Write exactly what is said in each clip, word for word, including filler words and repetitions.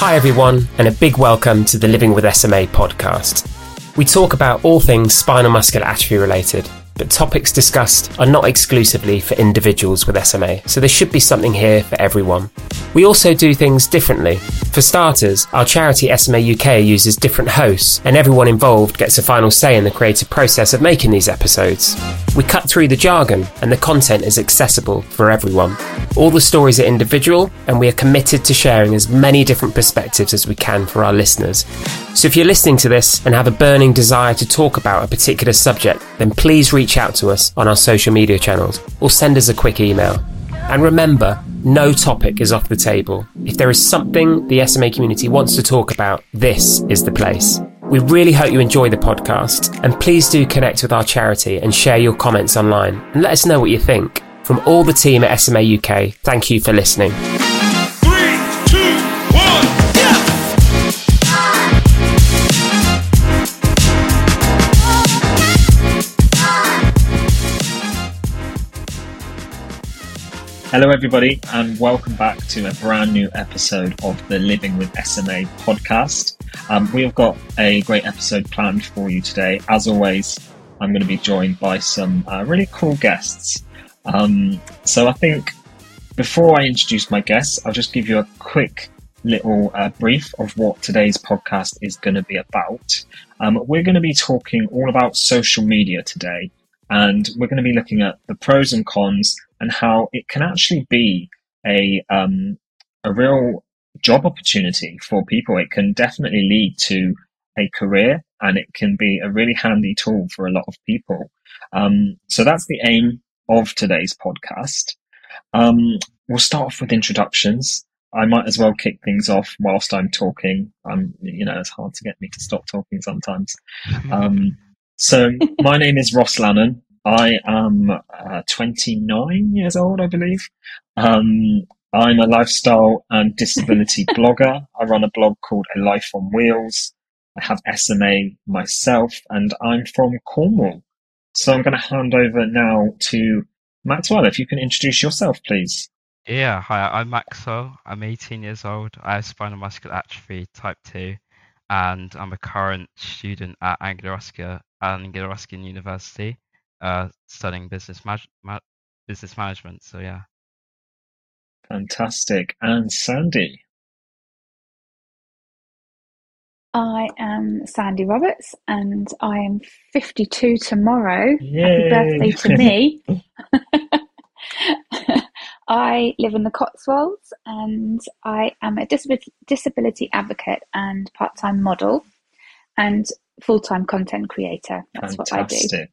Hi everyone, and a big welcome to the Living with S M A podcast. We talk about all things spinal muscular atrophy related, but topics discussed are not exclusively for individuals with S M A, so there should be something here for everyone. We also do things differently. For starters, our charity S M A U K uses different hosts, and everyone involved gets a final say in the creative process of making these episodes. We cut through the jargon, and the content is accessible for everyone. All the stories are individual, and we are committed to sharing as many different perspectives as we can for our listeners. So if you're listening to this and have a burning desire to talk about a particular subject, then please reach out to us on our social media channels or send us a quick email. And remember, no topic is off the table. If there is something the S M A community wants to talk about, this is the place. We really hope you enjoy the podcast, and please do connect with our charity and share your comments online and let us know what you think. From all the team at S M A U K, thank you for listening. Three, two, one, yeah! Hello everybody, and welcome back to a brand new episode of the Living with S M A podcast. Um, we have got a great episode planned for you today. As always, I'm going to be joined by some uh, really cool guests. Um, so I think before I introduce my guests, I'll just give you a quick little uh, brief of what today's podcast is going to be about. Um, we're going to be talking all about social media today, and we're going to be looking at the pros and cons and how it can actually be a um, a real job opportunity for people. It can definitely lead to a career, and it can be a really handy tool for a lot of people. Um, so that's the aim of today's podcast. Um, we'll start off with introductions. I might as well kick things off whilst I'm talking. I'm, you know, it's hard to get me to stop talking sometimes. Um, so my name is Ross Lannon. I am uh, twenty-nine years old, I believe. Um, I'm a lifestyle and disability blogger. I run a blog called A Life on Wheels. I have S M A myself, and I'm from Cornwall. So I'm going to hand over now to Maxwell. If you can introduce yourself, please. Yeah, hi, I'm Maxwell. I'm eighteen years old. I have spinal muscular atrophy type two, and I'm a current student at Anglia Ruskin, Anglia Ruskin University, uh, studying business, ma- ma- business management. So, yeah. Fantastic. And Sandy? I am Sandy Roberts, and I am fifty-two tomorrow. Yay. Happy birthday to me. I live in the Cotswolds, and I am a disability, disability advocate and part-time model and full-time content creator. That's Fantastic. what I do.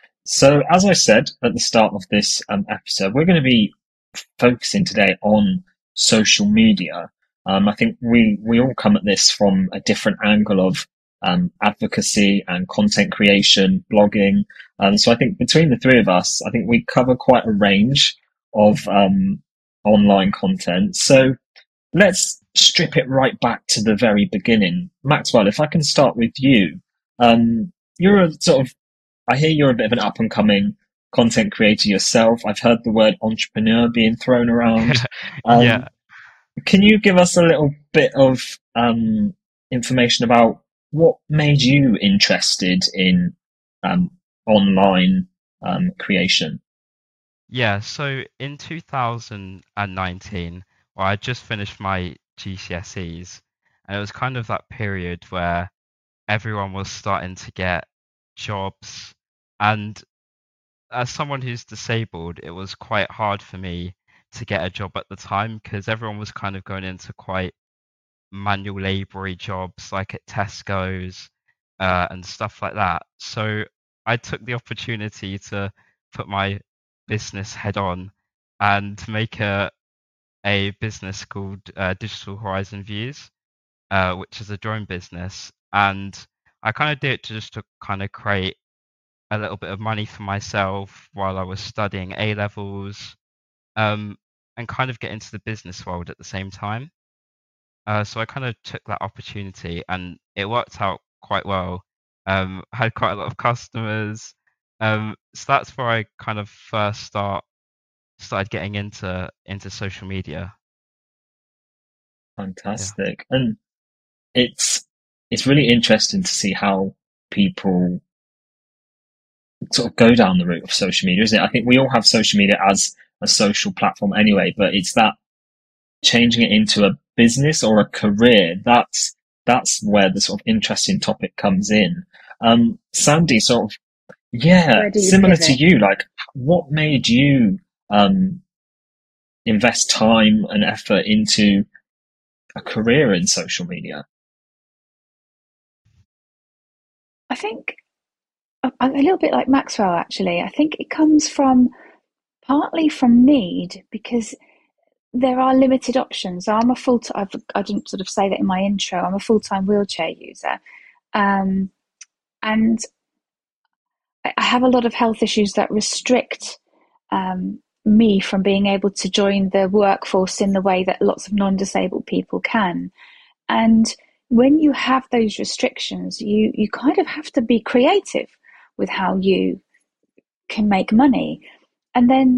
So as I said at the start of this um, episode, we're going to be focusing today on social media. Um, I think we, we all come at this from a different angle of um, advocacy and content creation, blogging. Um, so I think between the three of us, I think we cover quite a range of um, online content. So let's strip it right back to the very beginning. Maxwell, if I can start with you. Um, you're a sort of, I hear you're a bit of an up and coming content creator yourself. I've heard the word entrepreneur being thrown around. Um, yeah. Can you give us a little bit of um, information about what made you interested in um, online um, creation? Yeah, so in two thousand nineteen, well, I just finished my G C S Es, and it was kind of that period where everyone was starting to get jobs. And as someone who's disabled, it was quite hard for me to get a job at the time because everyone was kind of going into quite manual laboury jobs like at Tesco's uh, and stuff like that. So I took the opportunity to put my business head on and make a a business called uh, Digital Horizon Views, uh, which is a drone business. And I kind of did it to just to kind of create a little bit of money for myself while I was studying A levels, um, and kind of get into the business world at the same time. Uh, so I kind of took that opportunity, and it worked out quite well. Um, I had quite a lot of customers. Um, so that's where I kind of first start started getting into into social media. Fantastic. And it's it's really interesting to see how people sort of go down the route of social media, isn't it? I think we all have social media as a social platform anyway, but it's that changing it into a business or a career, that's that's where the sort of interesting topic comes in. Um, Sandy, sort of, yeah, Where do you similar to pivot? you, like what made you um, invest time and effort into a career in social media? I think a, a little bit like Maxwell, actually. I think it comes from partly from need because there are limited options. I'm a full time, I didn't sort of say that in my intro, I'm a full time wheelchair user. Um, and I I have a lot of health issues that restrict um, me from being able to join the workforce in the way that lots of non disabled people can. And when you have those restrictions, you, you kind of have to be creative with how you can make money. And then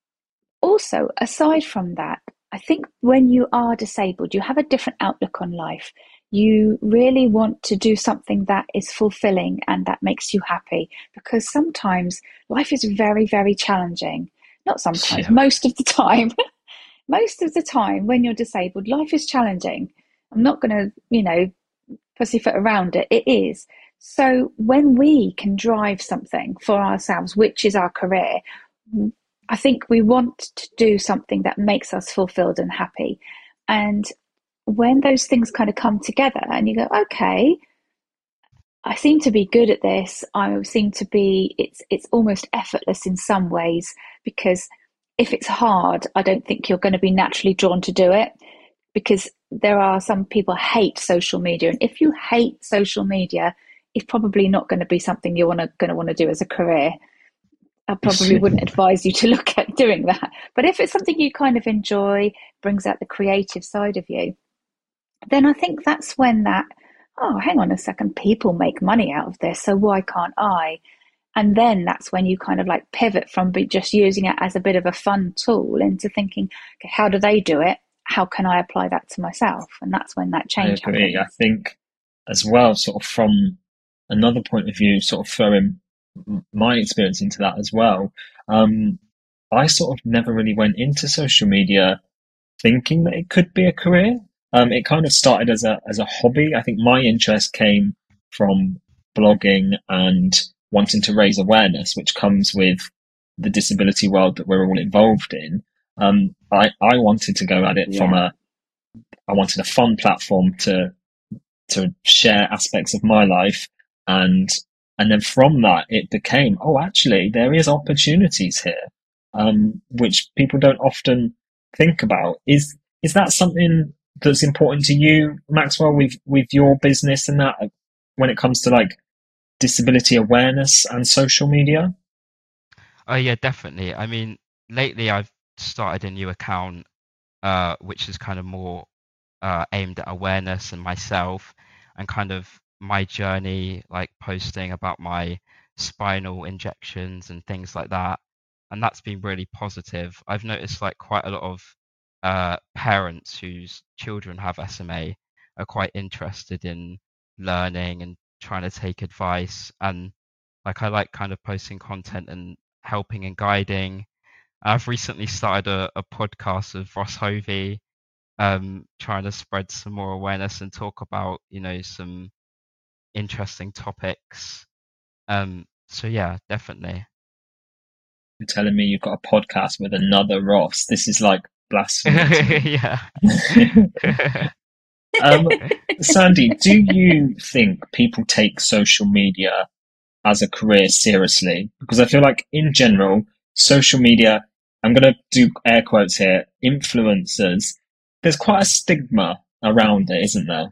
also, aside from that, I think when you are disabled, you have a different outlook on life. You really want to do something that is fulfilling and that makes you happy because sometimes life is very, very challenging. Not sometimes, Yeah, most of the time. Most of the time when you're disabled, life is challenging. I'm not going to, you know, pussyfoot around it. It is. So when we can drive something for ourselves, which is our career, I think we want to do something that makes us fulfilled and happy. And when those things kind of come together and you go, okay, I seem to be good at this. I seem to be, it's, it's almost effortless in some ways because if it's hard, I don't think you're going to be naturally drawn to do it because there are some people hate social media. And if you hate social media, it's probably not going to be something you're wanna, going to want to do as a career. I probably wouldn't advise you to look at doing that. But if it's something you kind of enjoy, brings out the creative side of you, then I think that's when that, oh, hang on a second, people make money out of this, so why can't I? And then that's when you kind of like pivot from just using it as a bit of a fun tool into thinking, okay, how do they do it? How can I apply that to myself? And that's when that I change agree. happens. I think as well, sort of from another point of view, sort of throwing my experience into that as well. Um, I sort of never really went into social media thinking that it could be a career. Um, it kind of started as a as a hobby. I think my interest came from blogging and wanting to raise awareness, which comes with the disability world that we're all involved in. Um, I I wanted to go at it from Yeah. a I wanted a fun platform to to share aspects of my life, and and then from that it became, oh, actually there is opportunities here, um, which people don't often think about. Is is that something that's important to you, Maxwell, with with your business and that when it comes to like disability awareness and social media? Oh yeah, definitely. I mean, lately I've started a new account, uh, which is kind of more uh, aimed at awareness and myself and kind of my journey, like posting about my spinal injections and things like that. And that's been really positive. I've noticed like quite a lot of uh, parents whose children have S M A are quite interested in learning and trying to take advice. And like I like kind of posting content and helping and guiding. I've recently started a, a podcast with Ross Hovey, um, trying to spread some more awareness and talk about, you know, some interesting topics. Um, so yeah, definitely. You're telling me you've got a podcast with another Ross? This is like blasphemy to me. Yeah. Um, Sandy, do you think people take social media as a career seriously? Because I feel like in general, social media, I'm going to do air quotes here, influencers, there's quite a stigma around it, isn't there?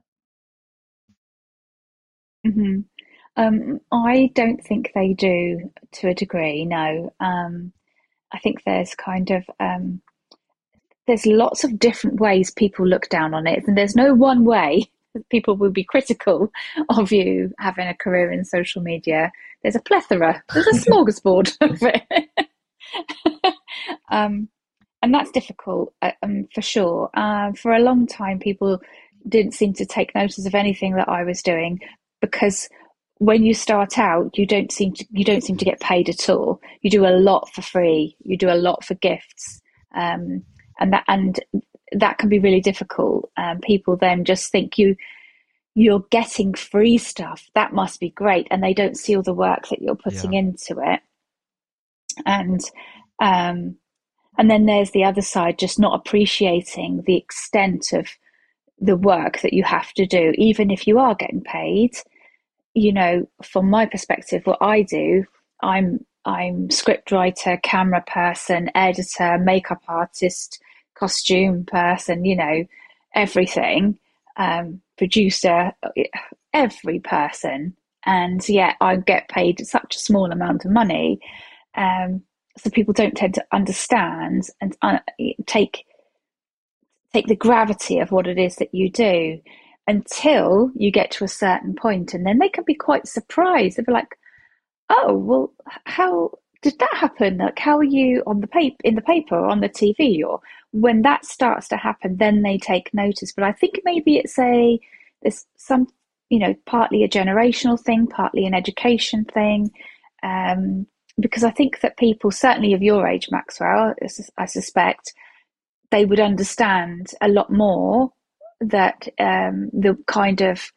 hmm Um, I don't think they do to a degree, no. Um, I think there's kind of um, there's lots of different ways people look down on it, and there's no one way that people will be critical of you having a career in social media. There's a plethora, there's a smorgasbord of it. um, and that's difficult uh, um, for sure. Uh, for a long time, people didn't seem to take notice of anything that I was doing, because when you start out, you don't seem to you don't seem to get paid at all. You do a lot for free. You do a lot for gifts, um, and that and that can be really difficult. Um, people then just think you you're getting free stuff. That must be great, and they don't see all the work that you're putting Yeah. into it. And um, and then there's the other side, just not appreciating the extent of the work that you have to do, even if you are getting paid. You know, from my perspective, what I do, I'm I'm script writer, camera person, editor, makeup artist, costume person, you know, everything, um, producer, every person. And yet I get paid such a small amount of money. Um, so people don't tend to understand and uh, take take the gravity of what it is that you do, until you get to a certain point, and then they can be quite surprised. They'll be like, "Oh, well, how did that happen? Like, how are you on the paper, in the paper, or on the T V?" Or when that starts to happen, then they take notice. But I think maybe it's a there's some, you know, partly a generational thing, partly an education thing, um, because I think that people, certainly of your age, Maxwell, I suspect, they would understand a lot more that um, the kind of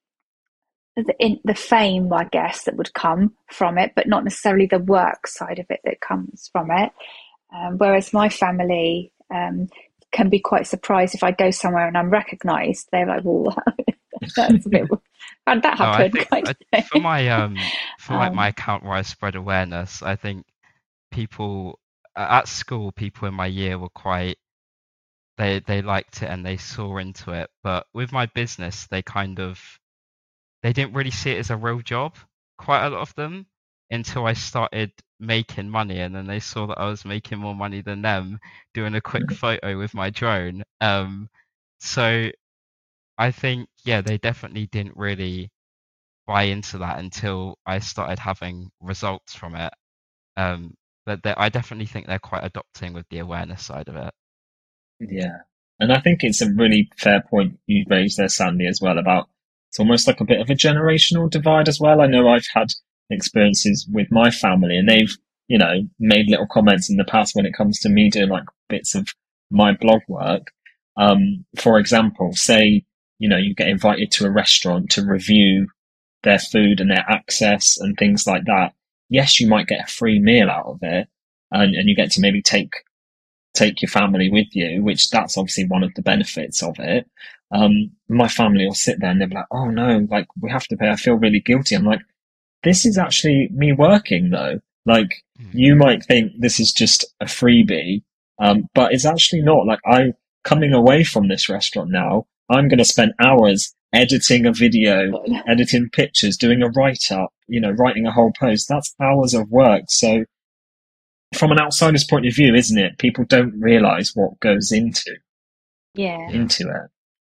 the, in, the fame, I guess, that would come from it, but not necessarily the work side of it that comes from it. Um, whereas my family um, can be quite surprised if I go somewhere and I'm recognised. They're like, "Well, that's a bit. How'd that No, I happen?" think kind I, of thing. for my um for like Um, my account where I spread awareness, I think people at school, people in my year were quite they they liked it and they saw into it. But with my business, they kind of they didn't really see it as a real job, quite a lot of them, until I started making money, and then they saw that I was making more money than them doing a quick photo with my drone. Um, so I think, yeah, they definitely didn't really buy into that until I started having results from it. Um, but they, I definitely think they're quite adopting with the awareness side of it. Yeah. And I think it's a really fair point you raised there, Sandy, as well, about it's almost like a bit of a generational divide as well. I know I've had experiences with my family, and they've, you know, made little comments in the past when it comes to me doing like bits of my blog work. Um, for example, say, you know, you get invited to a restaurant to review their food and their access and things like that. Yes, you might get a free meal out of it, and, and you get to maybe take take your family with you, which that's obviously one of the benefits of it. Um, my family will sit there and they'll be like, "Oh no, like we have to pay. I feel really guilty." I'm like, this is actually me working though. Like Mm. you might think this is just a freebie, um, but it's actually not. Like I'm coming away from this restaurant now. I'm going to spend hours editing a video, editing pictures, doing a write up, you know, writing a whole post. That's hours of work. So from an outsider's point of view, isn't it? People don't realize what goes into yeah. Yeah. into it.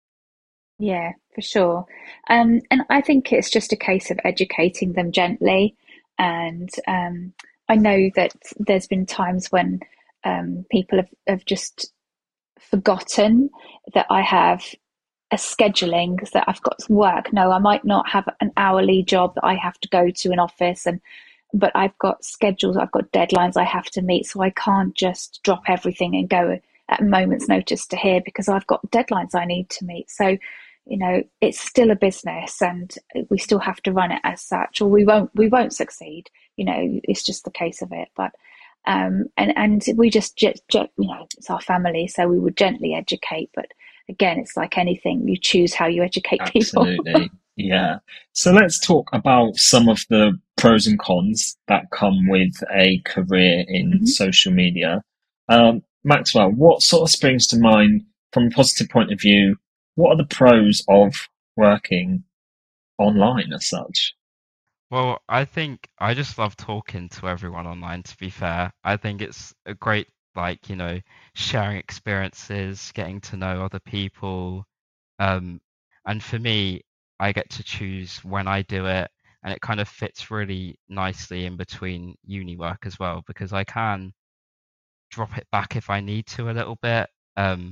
Yeah, for sure. Um, and I think it's just a case of educating them gently. And um, I know that there's been times when um, people have, have just forgotten that I have a scheduling, that I've got work. No, I might not have an hourly job that I have to go to an office, and but I've got schedules, I've got deadlines I have to meet, so I can't just drop everything and go at a moment's notice to here, because I've got deadlines I need to meet. So, you know, it's still a business, and we still have to run it as such, or we won't we won't succeed. You know, it's just the case of it. But um, and and we just, you know, it's our family, so we would gently educate. But again, it's like anything, you choose how you educate people. Absolutely. Yeah. So let's talk about some of the pros and cons that come with a career in Mhm. social media. Um, Maxwell, what sort of springs to mind from a positive point of view? What are the pros of working online as such? Well, I think I just love talking to everyone online, to be fair. I think it's a great, like, you know, sharing experiences, getting to know other people. Um, and for me, I get to choose when I do it, and it kind of fits really nicely in between uni work as well, because I can drop it back if I need to a little bit. Um,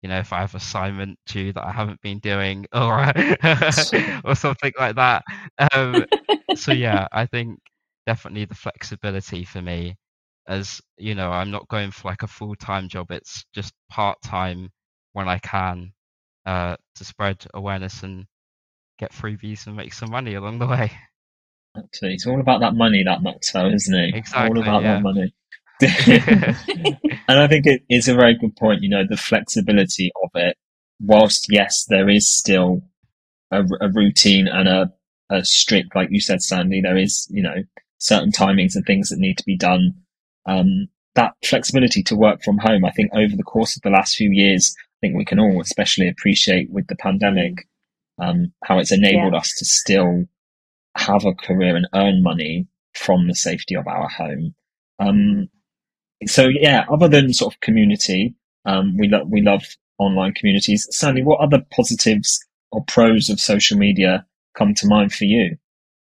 you know, if I have assignment due that I haven't been doing, or or something like that. Um, so yeah, I think definitely the flexibility for me, as you know, I'm not going for like a full time job. It's just part time when I can, uh, to spread awareness and get freebies and make some money along the way. Actually, it's all about that money, that Maxwell, isn't it? All Exactly, about that yeah. money. And I think it is a very good point, you know, the flexibility of it. Whilst, yes, there is still a, a routine and a, a strict, like you said, Sandy, there is, you know, certain timings and things that need to be done. Um, that flexibility to work from home, I think over the course of the last few years, I think we can all especially appreciate with the pandemic, um, how it's enabled Yeah. us to still have a career and earn money from the safety of our home. Um, so yeah, other than sort of community, um, we love we love online communities. Sandy, what other positives or pros of social media come to mind for you?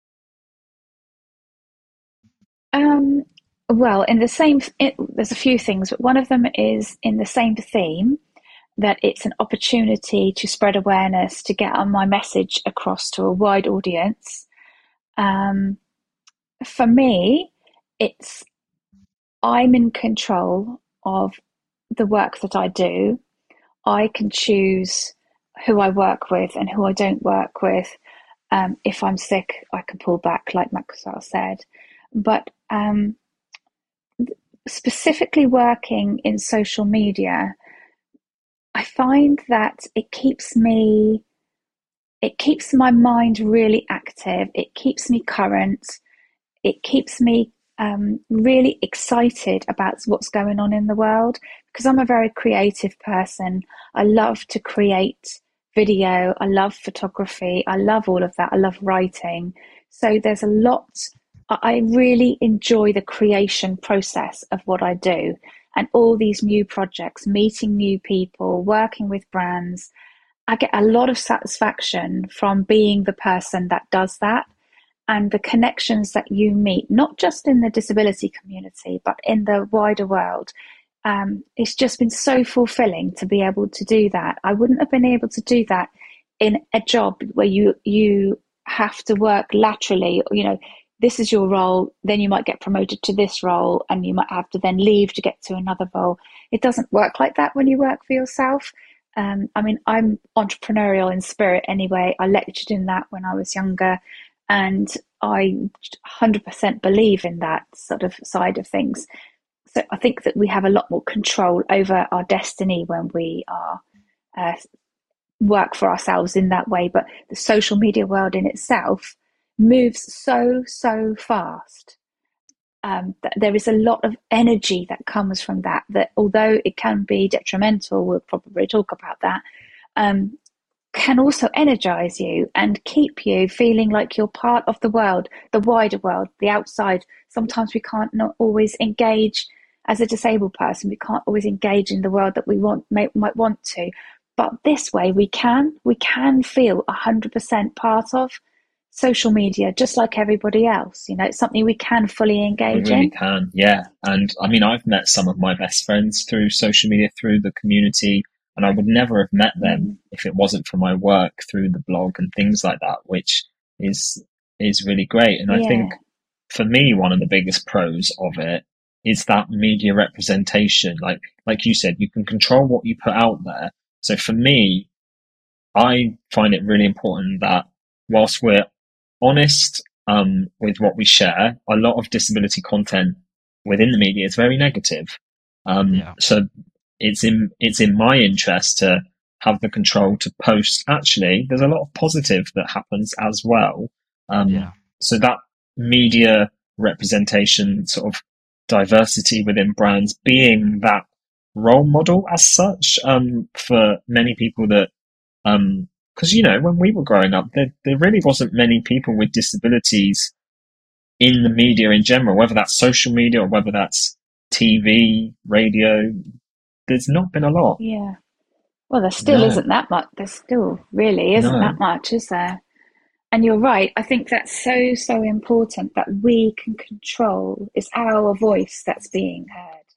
Um, well, in the same, it, there's a few things, but one of them is in the same theme that it's an opportunity to spread awareness, to get on my message across to a wide audience. Um, for me, it's I'm in control of the work that I do. I can choose who I work with and who I don't work with. Um, if I'm sick, I can pull back, like Maxwell said. But um, specifically working in social media, I find that it keeps me, it keeps my mind really active. It keeps me current. It keeps me um, really excited about what's going on in the world because I'm a very creative person. I love to create video. I love photography. I love all of that. I love writing. So there's a lot. I really enjoy the creation process of what I do and all these new projects, meeting new people, working with brands. I get a lot of satisfaction from being the person that does that and the connections that you meet, not just in the disability community, but in the wider world. Um, it's just been so fulfilling to be able to do that. I wouldn't have been able to do that in a job where you you have to work laterally. You know, this is your role, then you might get promoted to this role, and you might have to then leave to get to another role. It doesn't work like that when you work for yourself. Um, I mean, I'm entrepreneurial in spirit anyway. I lectured in that when I was younger. And I one hundred percent believe in that sort of side of things. So I think that we have a lot more control over our destiny when we are uh, work for ourselves in that way. But the social media world in itself moves so, so fast. Um, that there is a lot of energy that comes from that, that although it can be detrimental, we'll probably talk about that, um, can also energize you and keep you feeling like you're part of the world, the wider world, the outside. Sometimes we can't not always engage as a disabled person. We can't always engage in the world that we want may, might want to. But this way we can. We can feel one hundred percent part of social media, just like everybody else. You know, it's something we can fully engage We really in. can, yeah. And I mean, I've met some of my best friends through social media, through the community, and I would never have met them Mm. if it wasn't for my work through the blog and things like that, which is is really great. And I Yeah. think for me, one of the biggest pros of it is that media representation. Like like you said, you can control what you put out there. So for me, I find it really important that whilst we're honest um, with what we share, a lot of disability content within the media is very negative. Um, Yeah. So it's in it's in my interest to have the control to post. Actually, there's a lot of positive that happens as well. Um, Yeah. So that media representation, sort of diversity within brands, being that role model as such um, for many people that. Um, because you know when we were growing up there, there really wasn't many people with disabilities in the media in general, whether that's social media or whether that's T V, radio. There's not been a lot. Yeah. Well, there still No, isn't that much. There still really isn't no, that much, is there? And you're right. I think that's so, so important that we can control. It's our voice that's being heard.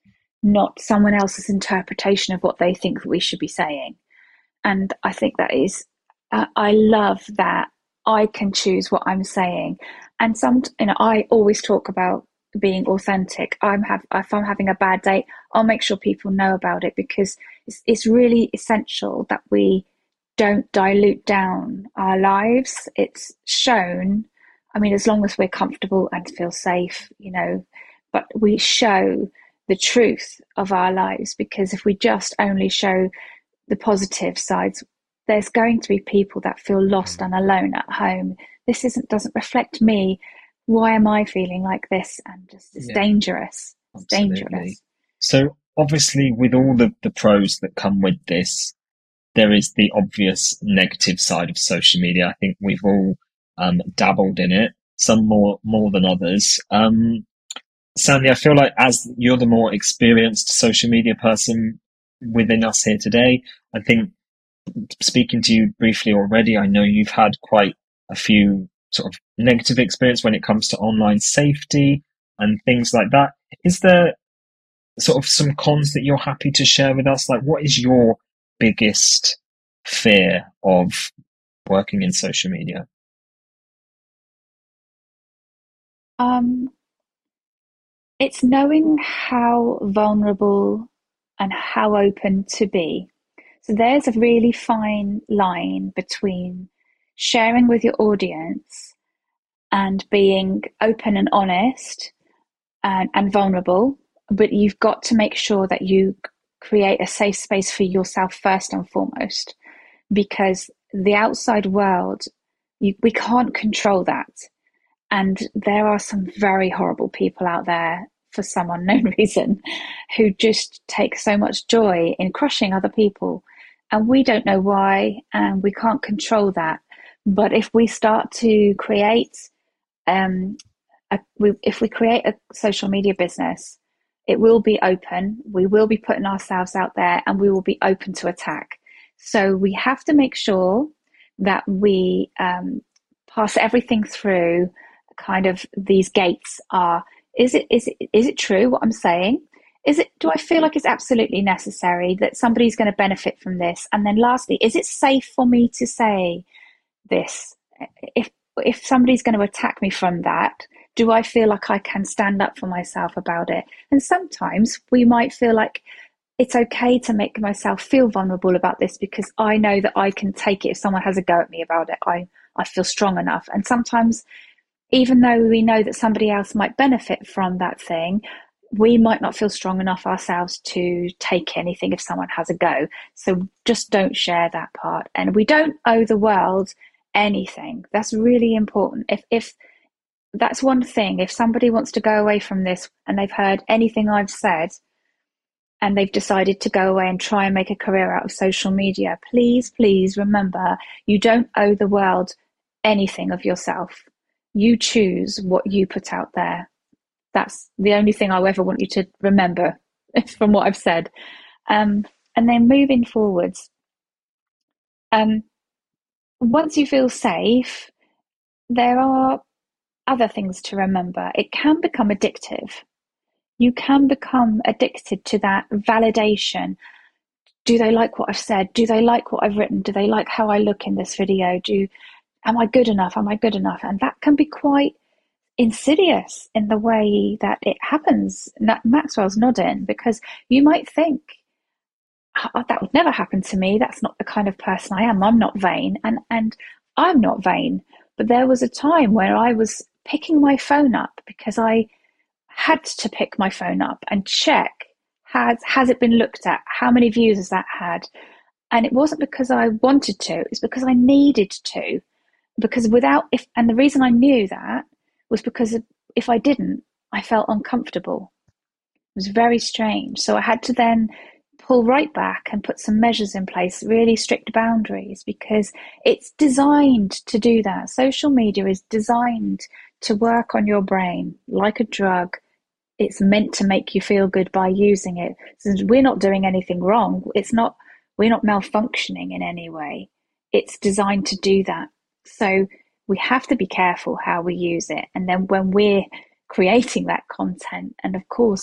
not someone else's interpretation of what they think that we should be saying. And I think that is, uh, I love that I can choose what I'm saying. And some, you know, I always talk about being authentic. I'm have if I'm having a bad day, I'll make sure people know about it, because it's, it's really essential that we don't dilute down our lives. It's shown, I mean, as long as we're comfortable and feel safe, you know, but we show the truth of our lives, because if we just only show the positive sides, there's going to be people that feel lost and alone at home. This isn't doesn't reflect me. Why am I feeling like this? And just it's yeah, dangerous. It's absolutely. dangerous. So obviously, with all the, the pros that come with this, there is the obvious negative side of social media. I think we've all um, dabbled in it, some more more than others. Um, Sandy, I feel like as you're the more experienced social media person within us here today, I think speaking to you briefly already, I know you've had quite a few sort of negative experience when it comes to online safety and things like that. Is there sort of some cons that you're happy to share with us? Like, what is your biggest fear of working in social media? Um, it's knowing how vulnerable and how open to be. So there's a really fine line between sharing with your audience and being open and honest and, and vulnerable, but you've got to make sure that you create a safe space for yourself first and foremost, because the outside world, you, we can't control that. And there are some very horrible people out there, for some unknown reason, who just take so much joy in crushing other people. And we don't know why, and we can't control that. But if we start to create, um, a, we, if we create a social media business, it will be open. We will be putting ourselves out there, and we will be open to attack. So we have to make sure that we um, pass everything through. Kind of these gates are: is it is it is it true what I'm saying? Is it, do I feel like it's absolutely necessary that somebody's going to benefit from this? And then lastly, is it safe for me to say this? If if somebody's going to attack me from that, do I feel like I can stand up for myself about it? And sometimes we might feel like it's okay to make myself feel vulnerable about this, because I know that I can take it if someone has a go at me about it. I, I feel strong enough. And sometimes, even though we know that somebody else might benefit from that thing, we might not feel strong enough ourselves to take anything if someone has a go. So just don't share that part. And we don't owe the world anything. That's really important. If if that's one thing, if somebody wants to go away from this and they've heard anything I've said and they've decided to go away and try and make a career out of social media, please, please remember, you don't owe the world anything of yourself. You choose what you put out there. That's the only thing I ever want you to remember from what I've said. Um, and then moving forwards, um, once you feel safe, there are other things to remember. It can become addictive. You can become addicted to that validation. Do they like what I've said? Do they like what I've written? Do they like how I look in this video? Do Am I good enough? Am I good enough? And that can be quite insidious in the way that it happens. Maxwell's nodding, because you might think, oh, that would never happen to me. That's not the kind of person I am. I'm not vain. And, and I'm not vain. But there was a time where I was picking my phone up because I had to pick my phone up and check, has, has it been looked at? How many views has that had? And it wasn't because I wanted to, it's because I needed to. Because without, if, and the reason I knew that was because if I didn't, I felt uncomfortable. It was very strange. So I had to then pull right back and put some measures in place, really strict boundaries, because it's designed to do that. Social media is designed to work on your brain like a drug. It's meant to make you feel good by using it. So we're not doing anything wrong. It's not, we're not malfunctioning in any way. It's designed to do that. So we have to be careful how we use it. And then when we're creating that content, and of course,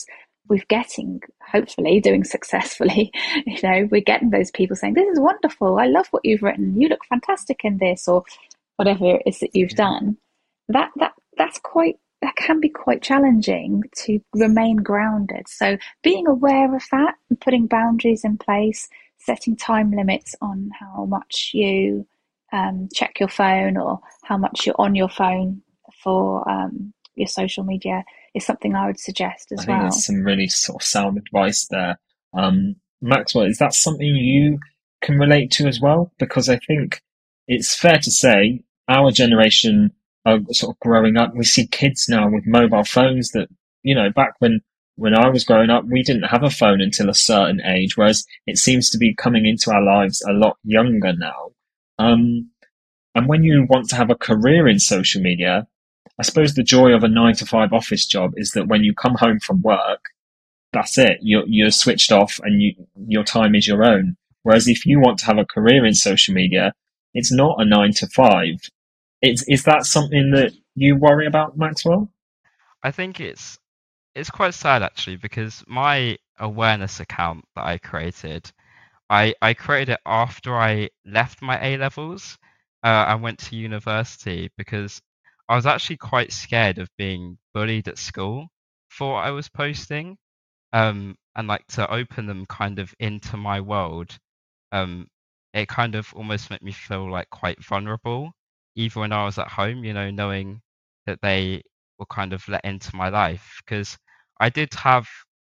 we're getting, hopefully doing successfully, you know, we're getting those people saying, this is wonderful, I love what you've written, you look fantastic in this, or whatever it is that you've done. That that that's quite that can be quite challenging to remain grounded. So being aware of that and putting boundaries in place, setting time limits on how much you um, check your phone or how much you're on your phone for um, your social media is something I would suggest as I think well. there's some really sort of sound advice there. Um, Maxwell, is that something you can relate to as well? Because I think it's fair to say our generation are sort of growing up. We see kids now with mobile phones that, you know, back when, when I was growing up, we didn't have a phone until a certain age, whereas it seems to be coming into our lives a lot younger now. Um, and when you want to have a career in social media, I suppose the joy of a nine to five office job is that when you come home from work, that's it. You're, you're switched off and you, your time is your own. Whereas if you want to have a career in social media, it's not a nine to five. It's, is that something that you worry about, Maxwell? I think it's it's quite sad actually, because my awareness account that I created, I I created it after I left my A levels uh, and went to university, because I was actually quite scared of being bullied at school for what I was posting, um, and like to open them kind of into my world. Um, it kind of almost made me feel like quite vulnerable, even when I was at home, you know, knowing that they were kind of let into my life. Because I did have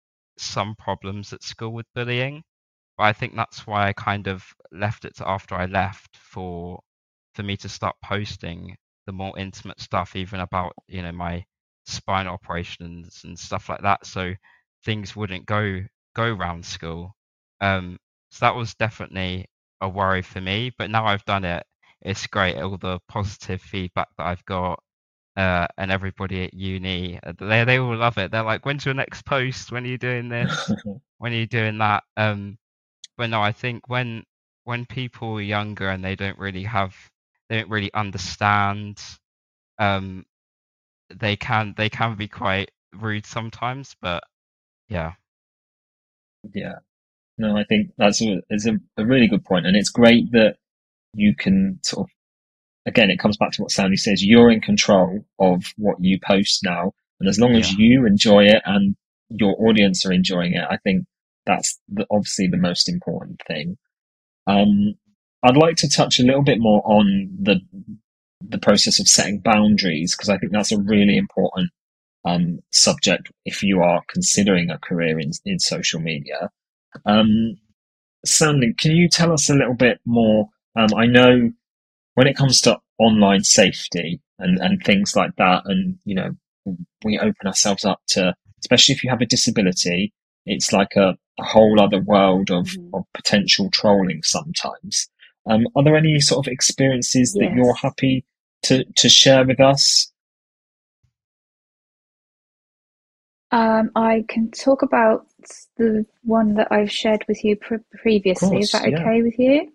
some problems at school with bullying, but I think that's why I kind of left it to after I left for for me to start posting the more intimate stuff, even about, you know, my spine operations and stuff like that, so things wouldn't go go round school. Um, so that was definitely a worry for me. But now I've done it, it's great. All the positive feedback that I've got, uh, and everybody at uni, uh, they they all love it. They're like, "When's your next post? When are you doing this? When are you doing that?" Um, but no, I think when when people are younger and they don't really have, they don't really understand, um, they can they can be quite rude sometimes. But yeah, Yeah. No, I think that's a, is a, a really good point. And it's great that you can sort of, again, it comes back to what Sandy says, you're in control of what you post now. And as long as yeah, you enjoy it and your audience are enjoying it, I think that's the, obviously the most important thing. Um, I'd like to touch a little bit more on the the process of setting boundaries, because I think that's a really important um, subject if you are considering a career in, in social media. Um, Sandy, can you tell us a little bit more? Um, I know when it comes to online safety and, and things like that, and, you know, we open ourselves up to, especially if you have a disability, it's like a, a whole other world of, Mhm. of potential trolling sometimes. Um, are there any sort of experiences that you're Yes. happy to, to share with us? Um, I can talk about the one that I've shared with you pre- Of previously. Is course, that yeah. okay with you?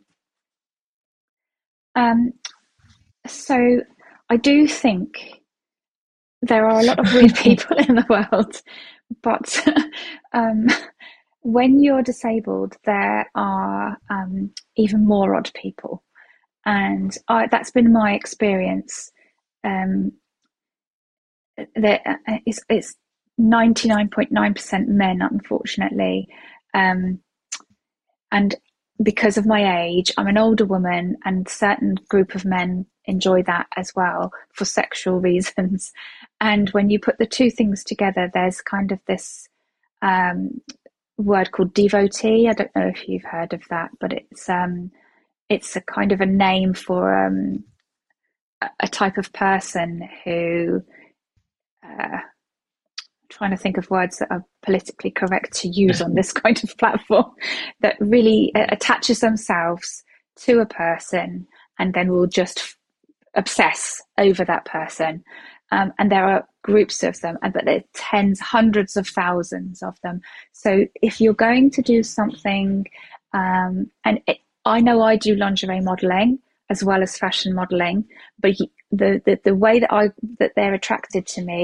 Um, so I do think there are a lot of weird people in the world, but um, when you're disabled, there are um, even more odd people, and I, that's been my experience. Um, that uh, it's, it's ninety-nine point nine percent men, unfortunately. Um, and because of my age, I'm an older woman, and a certain group of men enjoy that as well for sexual reasons. And when you put the two things together, there's kind of this um, word called devotee. I don't know if you've heard of that, but it's um, it's a kind of a name for um, a type of person who uh, trying to think of words that are politically correct to use on this kind of platform, that really uh, attaches themselves to a person and then will just obsess over that person. Um, and there are groups of them, but there are tens, hundreds of thousands of them. So if you're going to do something, um, and it, I know I do lingerie modeling as well as fashion modeling, but the, the, the way that I that they're attracted to me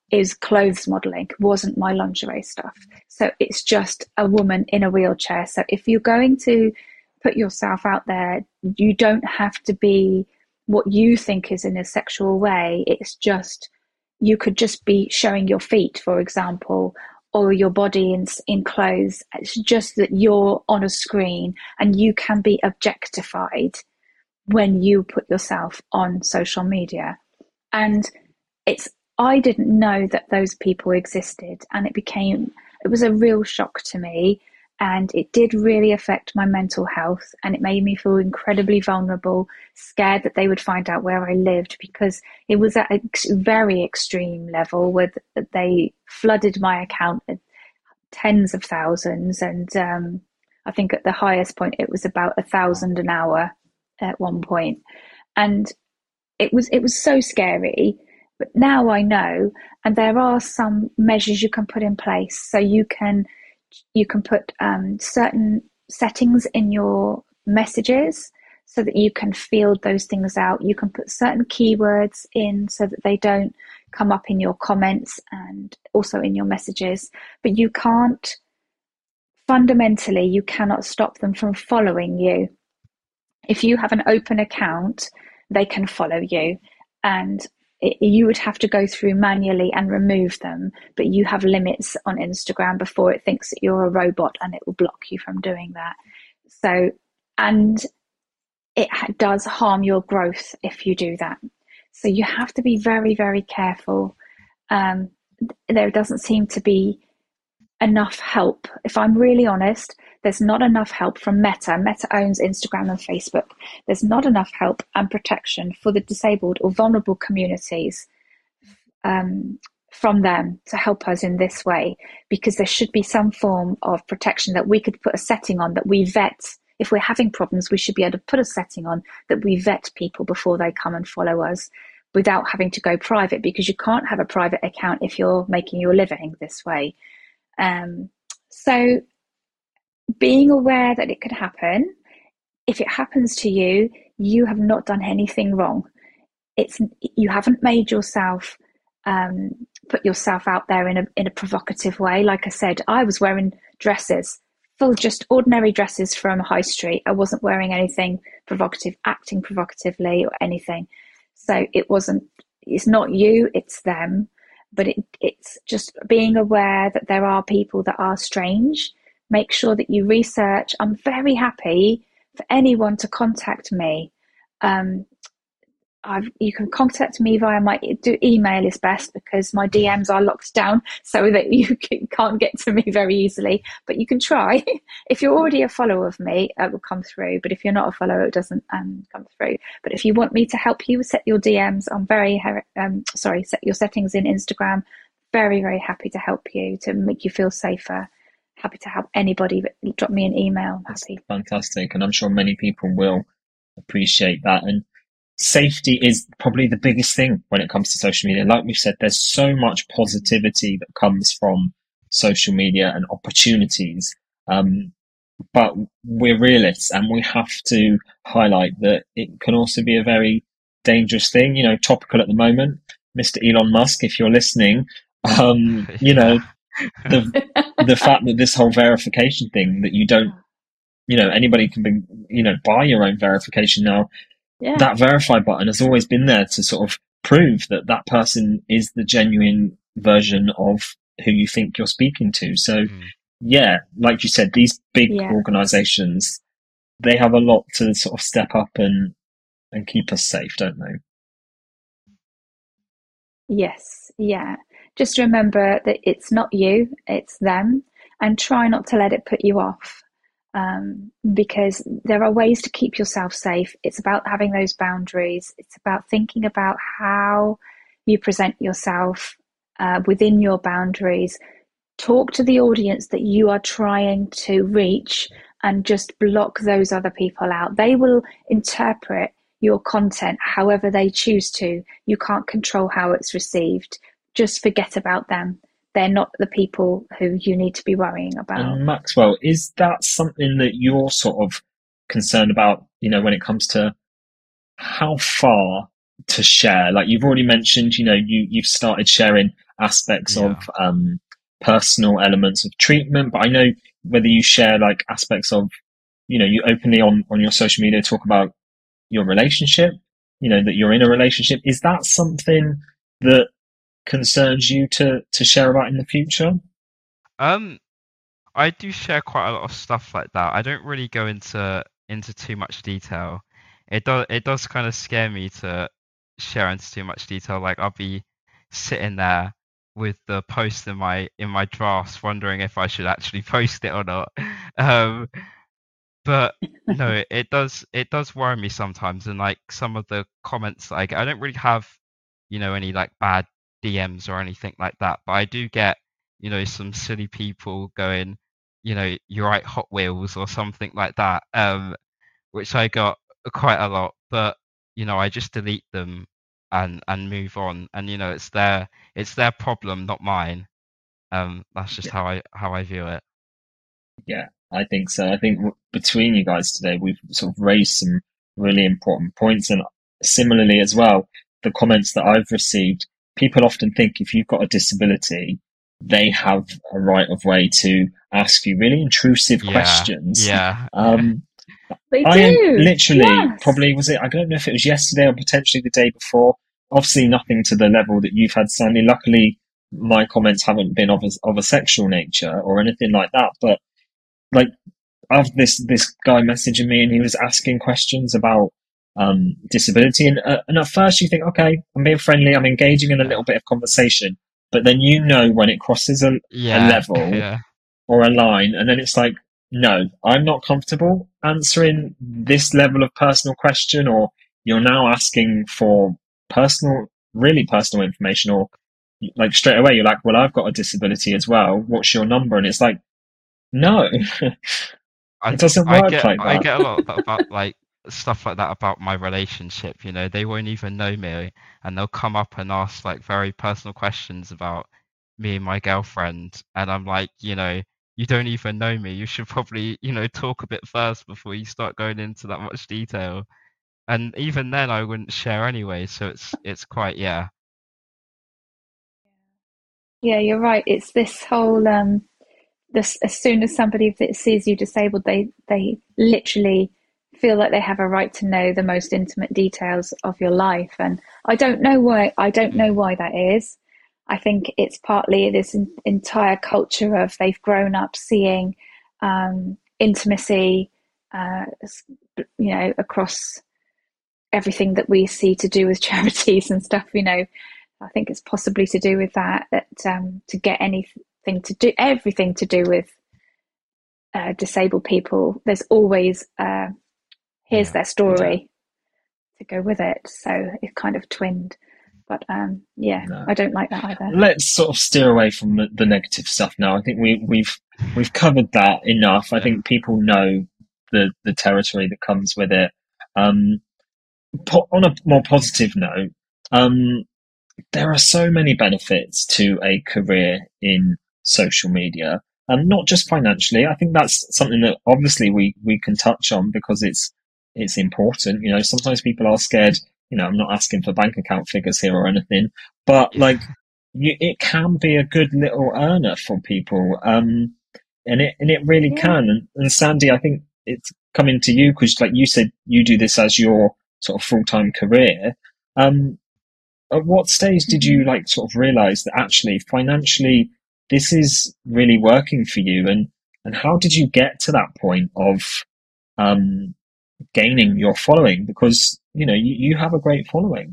is clothes modeling, wasn't my lingerie stuff. So it's just a woman in a wheelchair. So if you're going to put yourself out there, you don't have to be what you think is in a sexual way. It's just, you could just be showing your feet, for example, or your body in, in clothes. It's just that you're on a screen and you can be objectified when you put yourself on social media. And it's, I didn't know that those people existed, and it became, it was a real shock to me, and it did really affect my mental health, and it made me feel incredibly vulnerable, scared that they would find out where I lived, because it was at a very extreme level where they flooded my account at tens of thousands, and um, I think at the highest point it was about a thousand an hour at one point, and it was it was so scary. But now I know, and there are some measures you can put in place. So you can you can put um, certain settings in your messages so that you can field those things out. You can put certain keywords in so that they don't come up in your comments and also in your messages. But you can't, fundamentally, you cannot stop them from following you. If you have an open account, they can follow you, and it, you would have to go through manually and remove them, but you have limits on Instagram before it thinks that you're a robot, and it will block you from doing that. So, and it does harm your growth if you do that. So you have to be very, very careful. Um, there doesn't seem to be enough help. If I'm really honest, there's not enough help from Meta. Meta owns Instagram and Facebook. There's not enough help and protection for the disabled or vulnerable communities um, from them to help us in this way, because there should be some form of protection that we could put a setting on that we vet. If we're having problems, we should be able to put a setting on that we vet people before they come and follow us without having to go private, because you can't have a private account if you're making your living this way. Um, so being aware that it could happen, if it happens to you, you have not done anything wrong. It's, you haven't made yourself, um, put yourself out there in a, in a provocative way. Like I said, I was wearing dresses, full, just ordinary dresses from High Street. I wasn't wearing anything provocative, acting provocatively or anything. So it wasn't, it's not you, it's them. But it, it's just being aware that there are people that are strange. Make sure that you research. I'm very happy for anyone to contact me. Um, I've, you can contact me via my do, email is best, because my D Ms are locked down so that you can, can't get to me very easily. But you can try. If you're already a follower of me, it will come through. But if you're not a follower, it doesn't um, come through. But if you want me to help you set your D Ms, I'm very um, sorry, set your settings in Instagram. Very, very happy to help you, to make you feel safer. Happy to help anybody. But drop me an email. I'm happy. That's fantastic, and I'm sure many people will appreciate that. And safety is probably the biggest thing when it comes to social media. Like we've said, there's so much positivity that comes from social media and opportunities. Um, but we're realists, and we have to highlight that it can also be a very dangerous thing. You know, topical at the moment, Mister Elon Musk, if you're listening, um, you know, the the fact that this whole verification thing, that you don't, you know, anybody can be, you know, buy your own verification now. Yeah. That verify button has always been there to sort of prove that that person is the genuine version of who you think you're speaking to. So, mm. yeah, like you said, these big yeah. organizations, they have a lot to sort of step up and, and keep us safe, don't they? Yes. Yeah. Just remember that it's not you, it's them, and try not to let it put you off. Um, because there are ways to keep yourself safe. It's about having those boundaries. It's about thinking about how you present yourself uh, within your boundaries. Talk to the audience that you are trying to reach, and just block those other people out. They will interpret your content however they choose to. You can't control how it's received. Just forget about them. They're not the people who you need to be worrying about. And Maxwell, is that something that you're sort of concerned about, you know, when it comes to how far to share? Like you've already mentioned, you know, you, you've started sharing aspects Yeah. of um, personal elements of treatment. But I know whether you share like aspects of, you know, you openly on, on your social media talk about your relationship, you know, that you're in a relationship. Is that something that concerns you to, to share about in the future? Um, I do share quite a lot of stuff like that. I don't really go into into too much detail. It does it does kind of scare me to share into too much detail. Like I'll be sitting there with the post in my in my drafts, wondering if I should actually post it or not. Um, but no, it does it does worry me sometimes, and like some of the comments that I get, I don't really have, you know, any like bad D Ms or anything like that, but I do get, you know, some silly people going, you know, you right Hot Wheels or something like that, um, which I got quite a lot, but you know, I just delete them and and move on, and you know, it's their it's their problem, not mine. Um, that's just how I how I view it. Yeah, I think so. I think w- between you guys today, we've sort of raised some really important points. And similarly as well, the comments that I've received, people often think if you've got a disability, they have a right of way to ask you really intrusive Yeah, questions. yeah, yeah. Um, They I am do. literally Yes. probably was it. I don't know if it was yesterday or potentially the day before. Obviously, nothing to the level that you've had, Sandy. Luckily, my comments haven't been of a, of a sexual nature or anything like that. But like, I've this this guy messaging me, and he was asking questions about um, disability, and uh, and at first you think, okay, I'm being friendly, I'm engaging in a little bit of conversation, but then you know when it crosses a, a Yeah, level yeah, or a line, and then it's like, no, I'm not comfortable answering this level of personal question, or you're now asking for personal, really personal information, or like straight away you're like, well, I've got a disability as well. What's your number? And it's like, no, I it doesn't I work get like I that. get a lot of that about like stuff like that about my relationship, you know, they won't even know me and they'll come up and ask like very personal questions about me and my girlfriend, and I'm like, you know, you don't even know me. You should probably, you know, talk a bit first before you start going into that much detail. And even then I wouldn't share anyway, so it's it's quite yeah. Yeah, you're right. It's this whole um this as soon as somebody that sees you disabled, they they literally feel like they have a right to know the most intimate details of your life. And I don't know why I don't know Mm, why that is. I think it's partly this en- entire culture of they've grown up seeing um, intimacy, uh, you know, across everything that we see to do with charities and stuff. You know, I think it's possibly to do with that. That um, to get anything to do, everything to do with uh, disabled people, there's always uh, here's yeah. their story to go with it. So it kind of twinned. But um, yeah, No. I don't like that either. Let's sort of steer away from the, the negative stuff now. I think we, we've we've covered that enough. I Yeah. think people know the the territory that comes with it. Um, po- on a more positive note, um, there are so many benefits to a career in social media, and not just financially. I think that's something that obviously we we can touch on because it's it's important. You know, sometimes people are scared. You know, I'm not asking for bank account figures here or anything, but Yeah. like, you, it can be a good little earner for people, um, and it and it really Yeah. can. And, and Sandy, I think it's coming to you because, like you said, you do this as your sort of full time career. Um, at what stage did you like sort of realize that actually financially this is really working for you, and and how did you get to that point of um gaining your following, because you know you, you have a great following?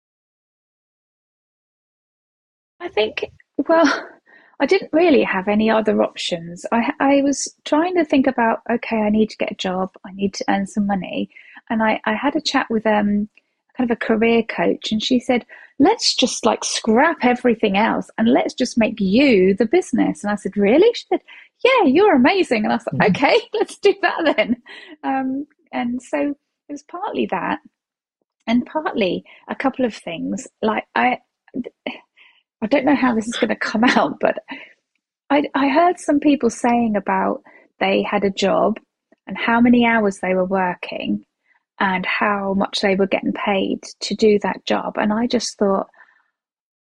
I think, well, I didn't really have any other options. I I was trying to think about, okay, I need to get a job, I need to earn some money, and I I had a chat with um kind of a career coach, and she said, let's just like scrap everything else and let's just make you the business. And I said, really? She said, yeah, you're amazing. And I thought, Mhm. okay, let's do that then. Um, and so it was partly that, and partly a couple of things. Like I, I don't know how this is going to come out, but I, I heard some people saying about they had a job and how many hours they were working and how much they were getting paid to do that job. And I just thought, I,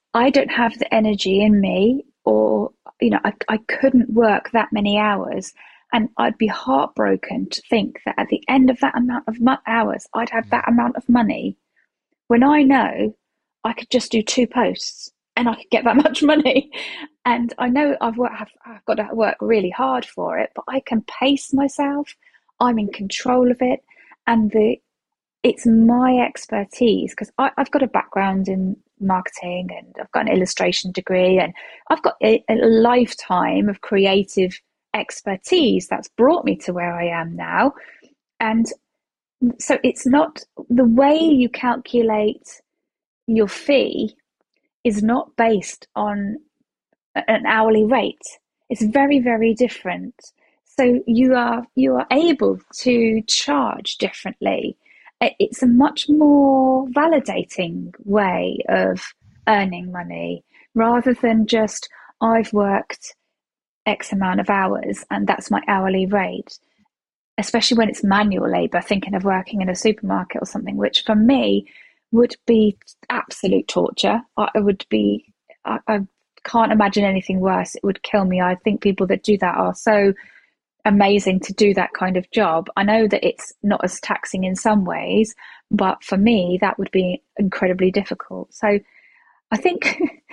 I don't have the energy in me, or, you know, I, I couldn't work that many hours. And I'd be heartbroken to think that at the end of that amount of mo- hours, I'd have Mm. that amount of money when I know I could just do two posts and I could get that much money. And I know I've, worked, I've, I've got to work really hard for it, but I can pace myself. I'm in control of it. And the it's my expertise, because I've got a background in marketing and I've got an illustration degree, and I've got a, a lifetime of creative expertise that's brought me to where I am now. And so it's not the way you calculate your fee is not based on an hourly rate. It's very, very different. So you are you are able to charge differently. It's a much more validating way of earning money, rather than just I've worked X amount of hours and that's my hourly rate. Especially when it's manual labor, thinking of working in a supermarket or something, which for me would be absolute torture. I would be, I, I can't imagine anything worse. It would kill me. I think people that do that are so amazing to do that kind of job. I know that it's not as taxing in some ways, but for me, that would be incredibly difficult. So I think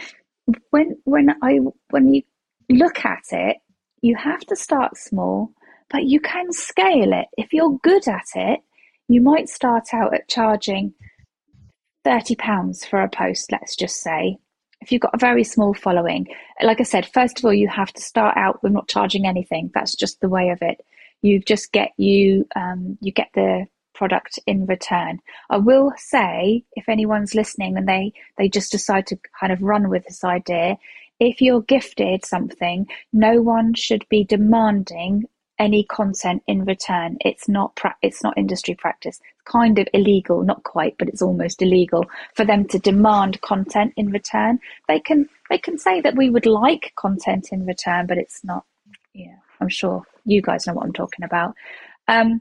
when when I when you look at it, you have to start small, but you can scale it. If you're good at it, you might start out at charging thirty pounds for a post, let's just say. If you've got a very small following, like I said, first of all, you have to start out with not charging anything. That's just the way of it. You just get you um, you get the product in return. I will say, if anyone's listening and they they just decide to kind of run with this idea, if you're gifted something, no one should be demanding any content in return. It's not pra- it's not industry practice. It's kind of illegal, not quite, but it's almost illegal for them to demand content in return. They can they can say that we would like content in return, but it's not. Yeah, I'm sure you guys know what I'm talking about. Um,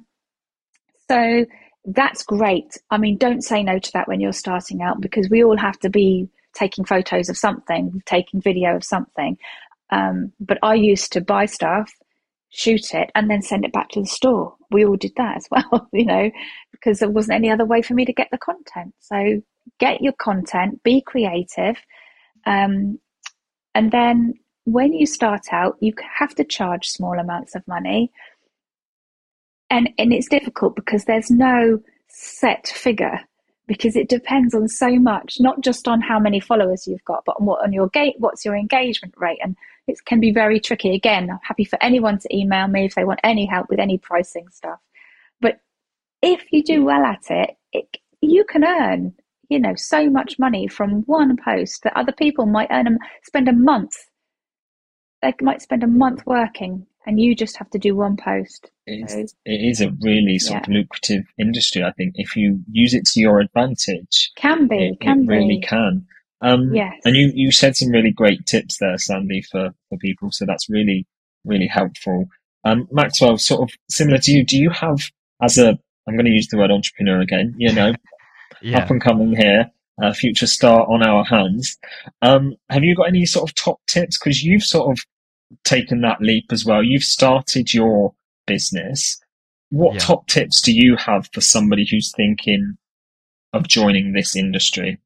so that's great. I mean, don't say no to that when you're starting out, because we all have to be taking photos of something, taking video of something. Um, but I used to buy stuff, shoot it, and then send it back to the store. We all did that as well, you know, because there wasn't any other way for me to get the content. So get your content, be creative. Um, and then when you start out, you have to charge small amounts of money. And, and it's difficult because there's no set figure, because it depends on so much, not just on how many followers you've got, but on what on your gate, what's your engagement rate. And it can be very tricky. Again, I'm happy for anyone to email me if they want any help with any pricing stuff. But if you do well at it, it you can earn, you know, so much money from one post that other people might earn and spend a month. They might spend a month working, and you just have to do one post. It So, is, it is a really sort of yeah. lucrative industry, I think. If you use it to your advantage, Can be, it, it can really be. can. Um, Yes. and you, you said some really great tips there, Sandy, for, for people. So that's really, really helpful. Um, Maxwell, sort of similar to you, do you have, as a, I'm going to use the word entrepreneur again, you know, Yeah. up and coming here, a future star on our hands. Um, have you got any sort of top tips? Because you've sort of taken that leap as well. You've started your business. What Yeah. top tips do you have for somebody who's thinking of joining this industry?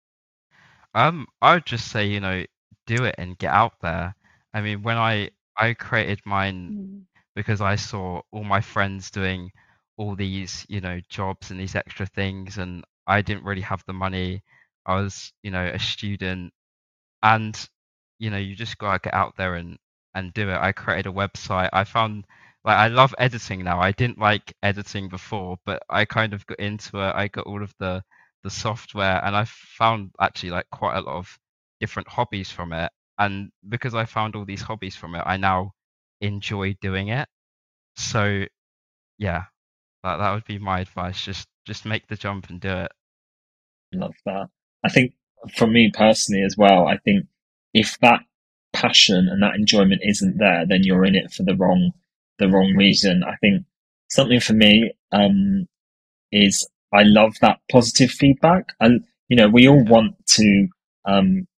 Um, I would just say, you know, do it and get out there. I mean, when I I created mine Mm. because I saw all my friends doing all these, you know, jobs and these extra things, and I didn't really have the money. I was, you know, a student, and you know, you just gotta get out there and and do it. I created a website. I found like I love editing now. I didn't like editing before, but I kind of got into it. I got all of the the software, and I found actually like quite a lot of different hobbies from it. And because I found all these hobbies from it, I now enjoy doing it. So yeah, that that would be my advice. Just just make the jump and do it. Love that. I think for me personally as well, I think if that passion and that enjoyment isn't there, then you're in it for the wrong the wrong reason. I think something for me um, is I love that positive feedback, and you know we all Yeah. want to um,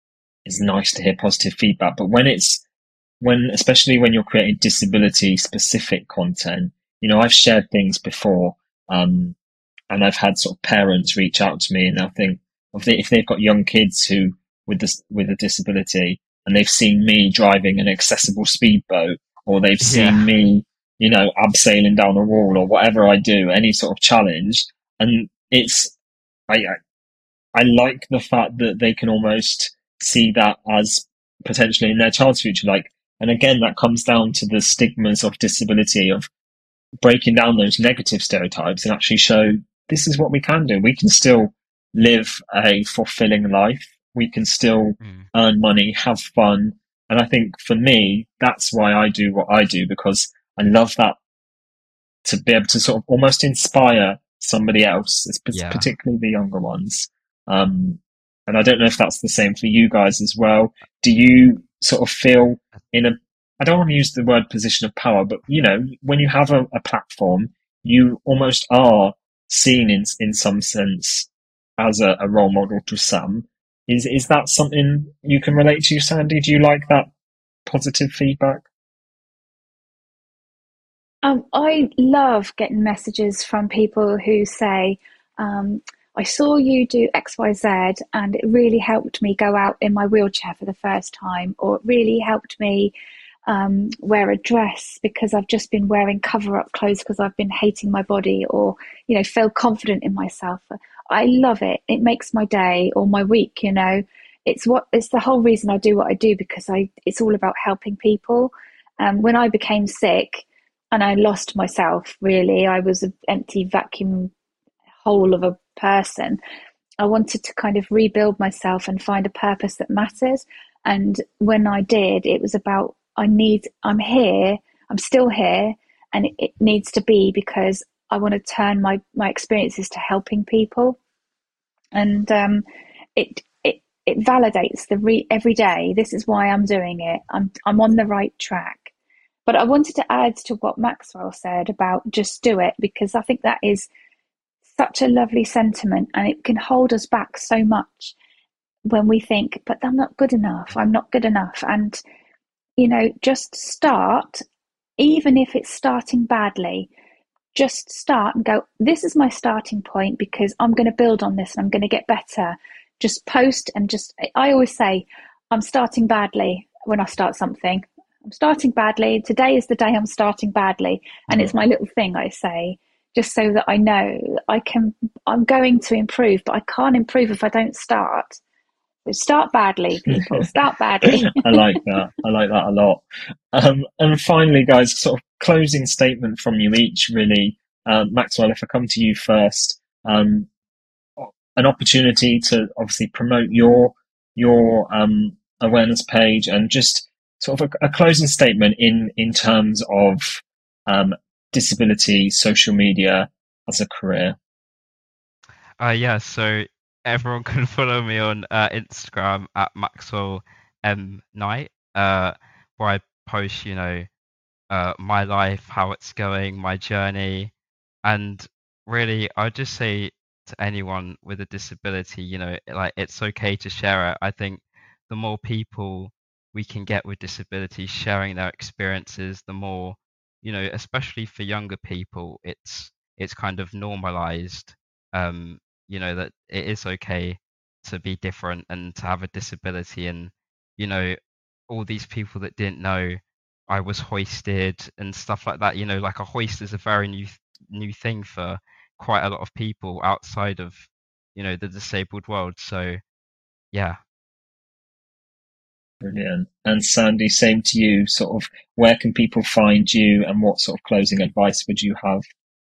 it's nice to hear positive feedback. But when it's, when, especially when you're creating disability specific content, you know, I've shared things before, um, and I've had sort of parents reach out to me and they'll think, if, they, if they've got young kids who, with this, with a disability, and they've seen me driving an accessible speedboat, or they've seen Yeah. me, you know, abseiling down a wall, or whatever I do, any sort of challenge. And it's, I, I I like the fact that they can almost see that as potentially in their child's future. Like, and again, that comes down to the stigmas of disability, of breaking down those negative stereotypes and actually show this is what we can do. We can still live a fulfilling life. We can still Mm. earn money, have fun. And I think for me, that's why I do what I do, because I love that, to be able to sort of almost inspire somebody else, Yeah. particularly the younger ones. Um, and I don't know if that's the same for you guys as well. Do you sort of feel in a, I don't want to use the word position of power, but you know, when you have a, a platform, you almost are seen in in some sense as a, a role model to some. Is is that something you can relate to, Sandy? Do you like that positive feedback? Um, I love getting messages from people who say, um, I saw you do X Y Z and it really helped me go out in my wheelchair for the first time, or it really helped me um, wear a dress because I've just been wearing cover-up clothes because I've been hating my body, or, you know, feel confident in myself. I love it. It makes my day or my week, you know. It's what it's the whole reason I do what I do, because I it's all about helping people. Um, when I became sick and I lost myself, really, I was an empty vacuum hole of a person. I wanted to kind of rebuild myself and find a purpose that matters. And when I did, it was about, I need, I'm here, I'm still here, and it, it needs to be because I want to turn my, my experiences to helping people. And um, it, it, it validates the re- every day. This is why I'm doing it. I'm, I'm on the right track. But I wanted to add to what Maxwell said about just do it, because I think that is such a lovely sentiment, and it can hold us back so much when we think, but I'm not good enough, I'm not good enough. And, you know, just start, even if it's starting badly, just start and go, this is my starting point because I'm going to build on this and I'm going to get better. Just post and just, I always say, I'm starting badly when I start something. I'm starting badly. Today is the day I'm starting badly. And mm. it's my little thing I say, just so that I know I can, I'm going to improve, but I can't improve if I don't start. So start badly, people. Start badly. I like that. I like that a lot. Um, and finally, guys, sort of closing statement from you each, really. Um, Maxwell, if I come to you first, um, an opportunity to obviously promote your your um, awareness page, and just sort of a, a closing statement in in terms of um, disability social media as a career. Uh, yeah, so everyone can follow me on uh, Instagram at Maxwell M Knight, uh, where I post, you know, uh, my life, how it's going, my journey, and really, I'd just say to anyone with a disability, you know, like it's okay to share it. I think the more people we can get with disabilities sharing their experiences, the more, you know, especially for younger people, it's it's kind of normalized. Um, you know, that it is okay to be different and to have a disability, and you know, all these people that didn't know I was hoisted and stuff like that. You know, like a hoist is a very new new thing for quite a lot of people outside of, you know, the disabled world. So yeah. Brilliant. And Sandy, same to you. Sort of, where can people find you, and what sort of closing advice would you have?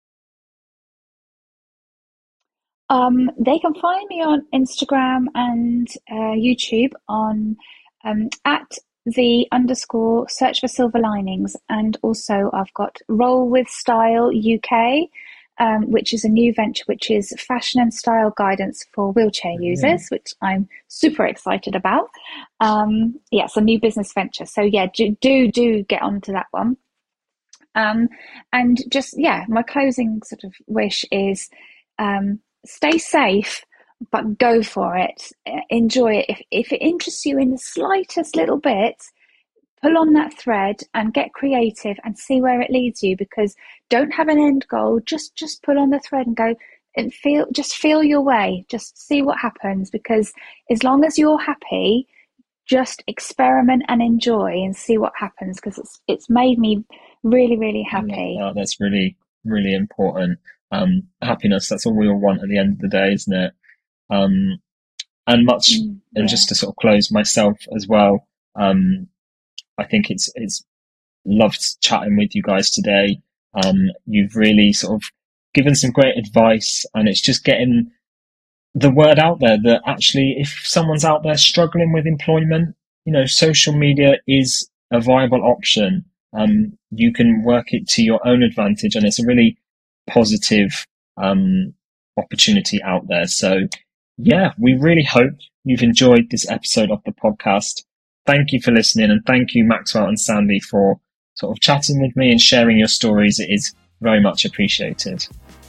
Um, they can find me on Instagram and uh, YouTube on um, at the underscore search for silver linings. And also I've got Roll with Style U K, um, which is a new venture, which is fashion and style guidance for wheelchair Brilliant. users, which I'm super excited about. Um, yeah, it's a new business venture. So yeah, do do, do get onto that one. Um, and just, yeah, my closing sort of wish is um, stay safe, but go for it. Enjoy it. If, if it interests you in the slightest little bit, pull on that thread and get creative and see where it leads you, because don't have an end goal. Just, just pull on the thread and go and feel, just feel your way. Just see what happens, because as long as you're happy, just experiment and enjoy and see what happens, because it's, it's made me really, really happy. Oh, that's really, really important. Um, happiness, that's all we all want at the end of the day, isn't it? Um, and much, Mm, yeah. and just to sort of close myself as well, um, I think it's, it's loved chatting with you guys today. Um, you've really sort of given some great advice, and it's just getting the word out there that actually, if someone's out there struggling with employment, you know, social media is a viable option. Um, you can work it to your own advantage, and it's a really positive, um, opportunity out there. So yeah, we really hope you've enjoyed this episode of the podcast. Thank you for listening, and thank you, Maxwell and Sandy, for sort of chatting with me and sharing your stories. It is very much appreciated.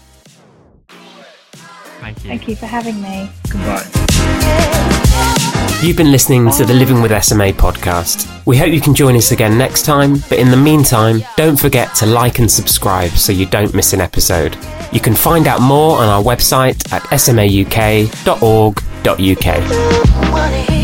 Thank you. Thank you for having me. Goodbye. You've been listening to the Living with S M A podcast. We hope you can join us again next time, but in the meantime, don't forget to like and subscribe so you don't miss an episode. You can find out more on our website at s m a u k dot org dot u k.